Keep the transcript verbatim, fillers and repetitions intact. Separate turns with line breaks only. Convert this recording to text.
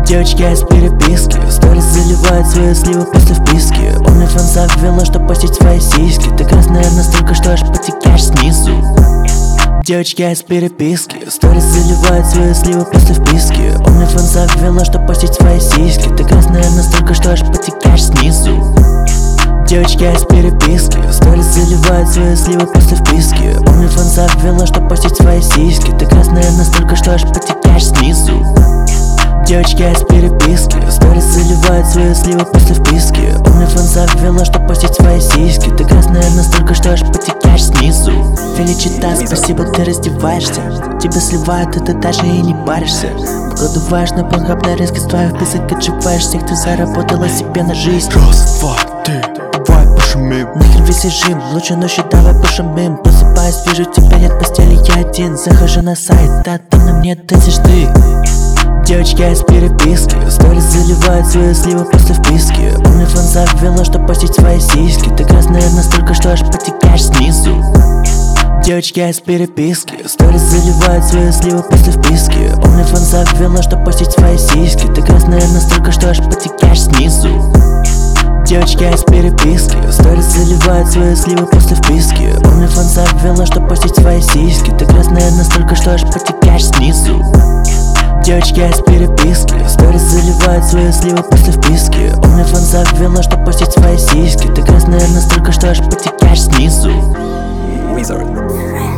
Девочки из переписки, сторис заливают свои сливы после вписки. OnlyFans завела, чтоб постить свои сиськи. Ты красная настолько, что аж потекаешь снизу. Девочки из переписки, сторис заливают свои сливы после вписки. OnlyFans завела, чтоб постить свои сиськи. Ты красная настолько, что аж потекаешь снизу. Девочки из переписки, сторис заливают свои сливы после вписки. OnlyFans завела, чтоб постить свои сиськи. Ты красная настолько, что аж потекаешь снизу. Девочки из переписки, сторис заливают свои сливы после вписки. OnlyFans завела, чтоб постить свои сиськи. Ты красная настолько, что аж потекаешь снизу. Феличита, спасибо, ты раздеваешься. Тебя сливают, и ты даже и не паришься. Походу важно, похабно резко с твоих писок отживаешь всех. Ты заработала себе на жизнь.
Раз, два, три, давай пошумим.
Нахер весь режим, лучше ночью давай пошумим. Просыпаюсь, вижу тебя нет в постели, я один. Захожу на сайт, а там на мне тысяч ты. Девочки из переписки, сторис заливают свои сливы после вписки. OnlyFans завела, чтоб постить свои сиськи. Ты красная настолько, что аж потекаешь снизу. Девочки из переписки, сторис заливают свои сливы после вписки. OnlyFans завела, чтоб постить свои сиськи. Ты красная настолько, что аж потекаешь снизу. Девочки из переписки, сторис заливают свои сливы после вписки. OnlyFans завела, чтоб постить свои сиськи. Ты красная настолько, что аж потекаешь снизу. Девочки из переписки, сторис заливают свои сливы после вписки. OnlyFans завела, чтоб постить свои сиськи. Ты красная настолько, что аж потекаешь снизу.
Wizard.